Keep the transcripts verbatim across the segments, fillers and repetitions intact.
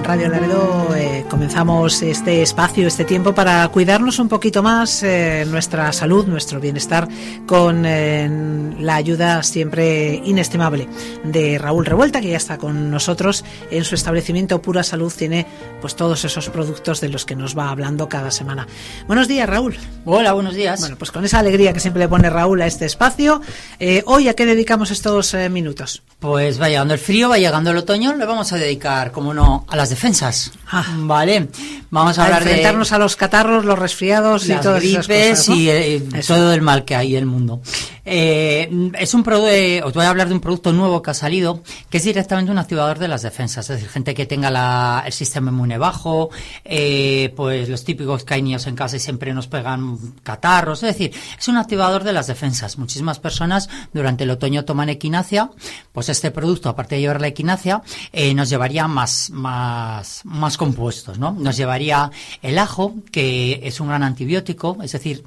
Radio Laredo eh, comenzamos este espacio, este tiempo para cuidarnos un poquito más eh, nuestra salud, nuestro bienestar, con eh, la ayuda siempre inestimable de Raúl Revuelta, que ya está con nosotros en su establecimiento Pura Salud. Tiene pues todos esos productos de los que nos va hablando cada semana. Buenos días, Raúl. Hola, buenos días. Bueno, pues con esa alegría que siempre le pone Raúl a este espacio, eh, hoy ¿a qué dedicamos estos eh, minutos? Pues va llegando el frío, va llegando el otoño, le vamos a dedicar, como no, a las defensas. Ah, vale, vamos a, a hablar de enfrentarnos a los catarros, los resfriados y todas esas cosas, ¿no? Y eh, todo el mal que hay en el mundo. Eh, es un producto, eh, os voy a hablar de un producto nuevo que ha salido, que es directamente un activador de las defensas. Es decir, gente que tenga la, el sistema inmune bajo, eh, pues los típicos que hay niños en casa y siempre nos pegan catarros. Es decir, es un activador de las defensas. Muchísimas personas durante el otoño toman equinacia. Pues este producto, aparte de llevar la equinacia, eh, nos llevaría más, más, más compuestos, ¿no? Nos llevaría el ajo, que es un gran antibiótico, es decir,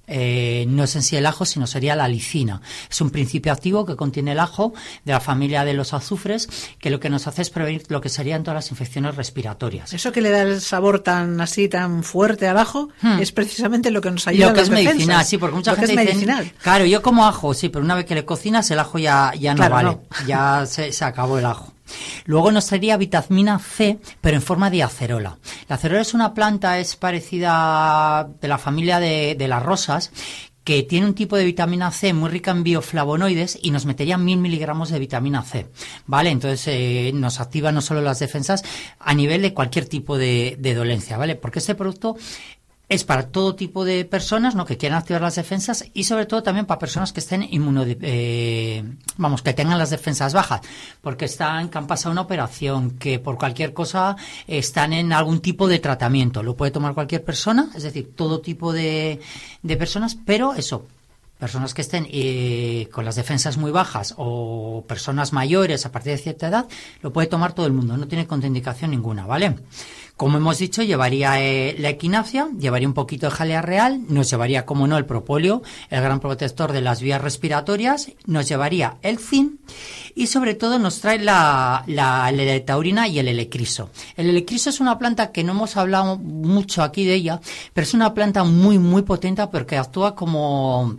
Eh, no es en sí el ajo, sino sería la alicina. Es un principio activo que contiene el ajo, de la familia de los azufres, que lo que nos hace es prevenir lo que serían todas las infecciones respiratorias. Eso que le da el sabor tan así, tan fuerte al ajo, hmm. es precisamente lo que nos ayuda lo que a las es defensas. Medicinal, sí, porque mucha lo gente que es dice, medicinal. Claro, yo como ajo, sí, pero una vez que le cocinas, el ajo ya, ya no claro, vale, no. ya se, se acabó el ajo. Luego nos traería vitamina C, pero en forma de acerola. La acerola es una planta, es parecida de la familia de, de las rosas, que tiene un tipo de vitamina C muy rica en bioflavonoides y nos metería mil miligramos de vitamina C, ¿vale? Entonces eh, nos activa no solo las defensas a nivel de cualquier tipo de, de dolencia, ¿vale? Porque este producto es para todo tipo de personas, ¿no?, que quieran activar las defensas, y sobre todo también para personas que estén inmuno, eh, vamos, que tengan las defensas bajas, porque están, que han pasado una operación, que por cualquier cosa están en algún tipo de tratamiento. Lo puede tomar cualquier persona, es decir, todo tipo de, de personas, pero eso, personas que estén eh, con las defensas muy bajas o personas mayores a partir de cierta edad, lo puede tomar todo el mundo, no tiene contraindicación ninguna, ¿vale? Como hemos dicho, llevaría eh, la equinacia, llevaría un poquito de jalea real, nos llevaría, como no, el propóleo, el gran protector de las vías respiratorias, nos llevaría el zinc y sobre todo nos trae la, la, la L-taurina y el L-criso. El L-criso es una planta que no hemos hablado mucho aquí de ella, pero es una planta muy, muy potente porque actúa como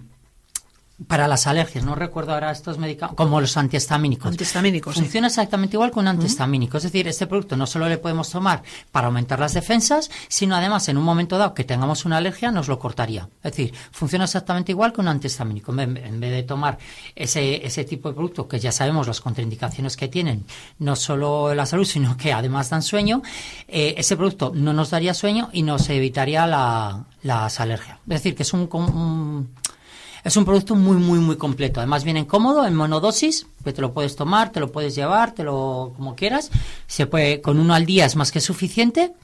para las alergias, no recuerdo ahora estos medicamentos, como los antihistamínicos. Antihistamínicos, Funciona sí. exactamente igual que un antihistamínico. Uh-huh. Es decir, este producto no solo le podemos tomar para aumentar las defensas, sino además en un momento dado que tengamos una alergia nos lo cortaría. Es decir, funciona exactamente igual que un antihistamínico. En, en vez de tomar ese, ese tipo de producto, que ya sabemos las contraindicaciones que tienen, no solo la salud, sino que además dan sueño, eh, ese producto no nos daría sueño y nos evitaría la, las alergias. Es decir, que es un... un Es un producto muy, muy, muy completo. Además viene cómodo, en monodosis, que te lo puedes tomar, te lo puedes llevar, te lo como quieras. Se puede, con uno al día es más que suficiente.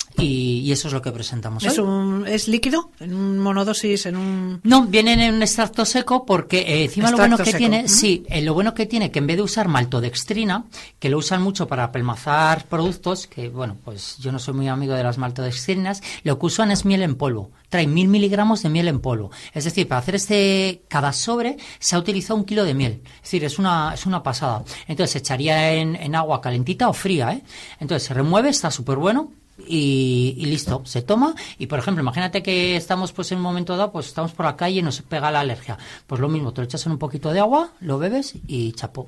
Y, y eso es lo que presentamos hoy. ¿Es, un, ¿Es líquido? ¿En un monodosis? en un No, viene en un extracto seco porque eh, encima extracto lo bueno que seco. tiene, ¿Mm? sí, eh, lo bueno que tiene que en vez de usar maltodextrina, que lo usan mucho para apelmazar productos, que bueno, pues yo no soy muy amigo de las maltodextrinas, lo que usan es miel en polvo. Trae mil miligramos de miel en polvo. Es decir, para hacer este, cada sobre se ha utilizado un kilo de miel. Es decir, es una, es una pasada. Entonces se echaría en, en agua calentita o fría, ¿eh? Entonces se remueve, está súper bueno. Y, y listo, se toma. Y por ejemplo, imagínate que estamos pues en un momento dado, pues estamos por la calle y nos pega la alergia, pues lo mismo, te lo echas en un poquito de agua, lo bebes y chapó.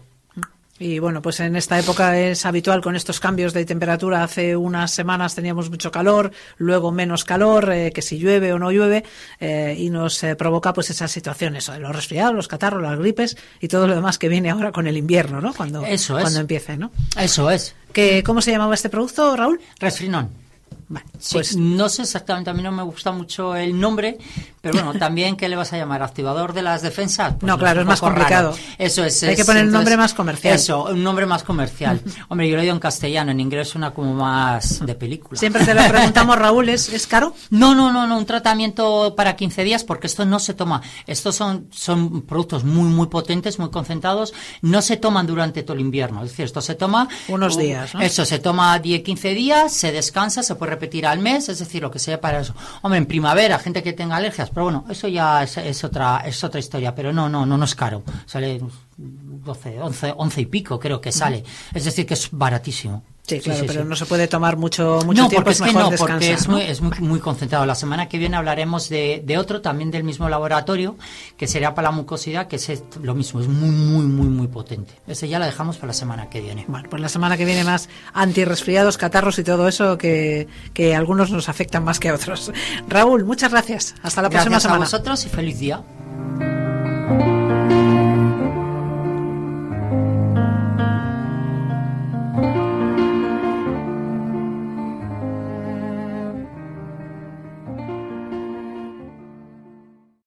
Y bueno, pues en esta época es habitual con estos cambios de temperatura. Hace unas semanas teníamos mucho calor, luego menos calor, eh, que si llueve o no llueve, eh, y nos eh, provoca pues esas situaciones, los resfriados, los catarros, las gripes y todo lo demás que viene ahora con el invierno, ¿no? Cuando, Eso es. cuando empiece, ¿no? Eso es. ¿Qué, ¿Cómo se llamaba este producto, Raúl? Resfrinón. Vale, sí, pues no sé exactamente, a mí no me gusta mucho el nombre, pero bueno, también, ¿qué le vas a llamar? ¿Activador de las defensas? Pues no, claro, es más complicado. Raro. Eso es. Hay es, que poner entonces, un nombre más comercial. Eso, un nombre más comercial. Hombre, yo lo digo en castellano, en inglés suena como más de película. Siempre te lo preguntamos, Raúl, ¿es, ¿es caro? No, no, no, no, un tratamiento para quince días, porque esto no se toma. Estos son, son productos muy, muy potentes, muy concentrados, no se toman durante todo el invierno. Es decir, esto se toma... Unos días, ¿no? Eso, se toma diez, quince días, se descansa, se puede repetir al mes, es decir, lo que sea para eso. Hombre, en primavera, gente que tenga alergias, pero bueno, eso ya es, es otra es otra historia, pero no, no, no, no es caro. Sale doce, once, once y pico creo que sale. Es decir, que es baratísimo. Sí, claro, sí, sí, pero sí. no se puede tomar mucho mucho no, tiempo, porque es es que mejor no, descansar, porque es, ¿no? muy, es muy, muy concentrado. La semana que viene hablaremos de, de otro, también del mismo laboratorio, que sería para la mucosidad, que es lo mismo, es muy, muy, muy, muy potente. Ese ya lo dejamos para la semana que viene. Bueno, pues la semana que viene más antirresfriados, catarros y todo eso que, que a algunos nos afectan más que a otros. Raúl, muchas gracias. Hasta la Gracias próxima semana. a vosotros y feliz día.